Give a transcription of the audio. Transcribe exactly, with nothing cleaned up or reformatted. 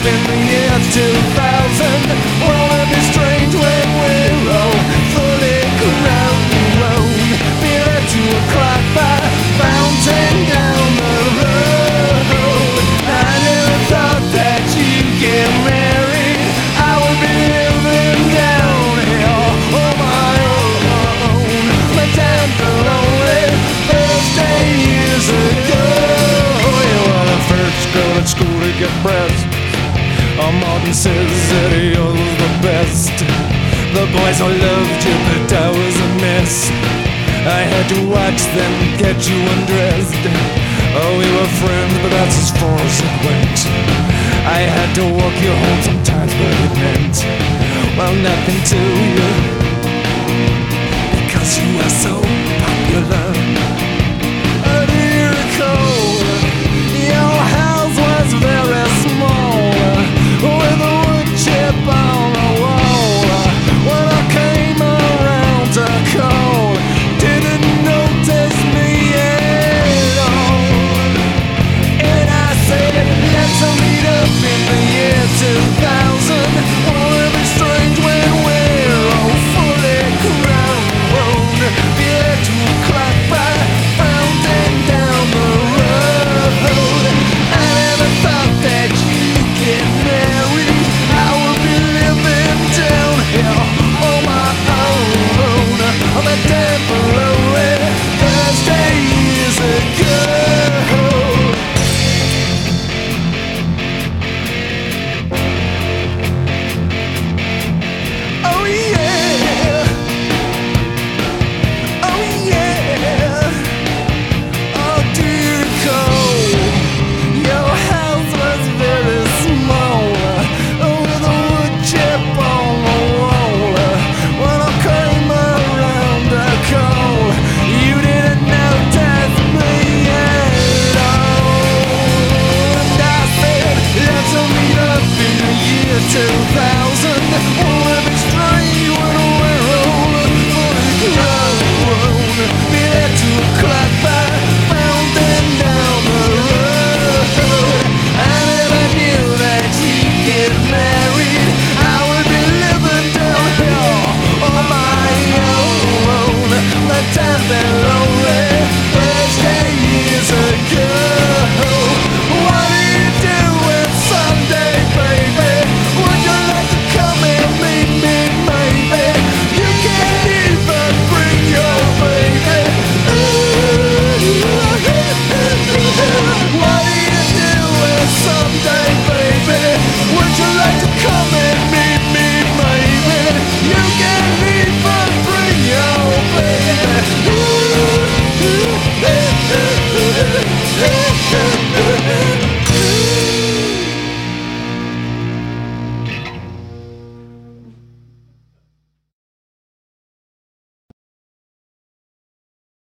in the year two thousand. Won't it be strange when we're all fully grown? Be there to a clock by fountain down the road. I never thought that you'd get married. I would be living down here on my own. My time for lonely Thursday years ago. Yeah, well, I first girl at school to get breast. Oh, Martin says that you're the best. The boys all loved you, but I was a mess. I had to watch them get you undressed. Oh, we were friends, but that's as far as it went. I had to walk you home sometimes, but it meant, well, nothing to you, because you were so popular. Oh, do you recall? Your house was very small, with a wood chip on the wall. When I came around to call, didn't notice me at all. And I said, let's meet up in the year two thousand. Won't it be strange when we're all fully grown? Be there to a clock by fountain down the road. I never thought that you'd get married. I would be living down here on my own. On that damn lonely Thursday years ago. Oh yeah. Oh yeah. Oh, do you recall? Your house was very small, with a wood chip on the wall. When I came around to call, you didn't notice me at all. And I said, let's meet up in the year two thousand. Won't it be strange when we're all fully grown? Be there to a clock by fountain down the road. I never knew that you'd get married. I would be living down here on my own. The time been lonely Thursday years ago. What do you do when someday, baby? Would you like to come and meet me, maybe? You can't even bring your baby. What do you do when someday, baby? Would you like to come and meet me, maybe? You can't even bring your baby.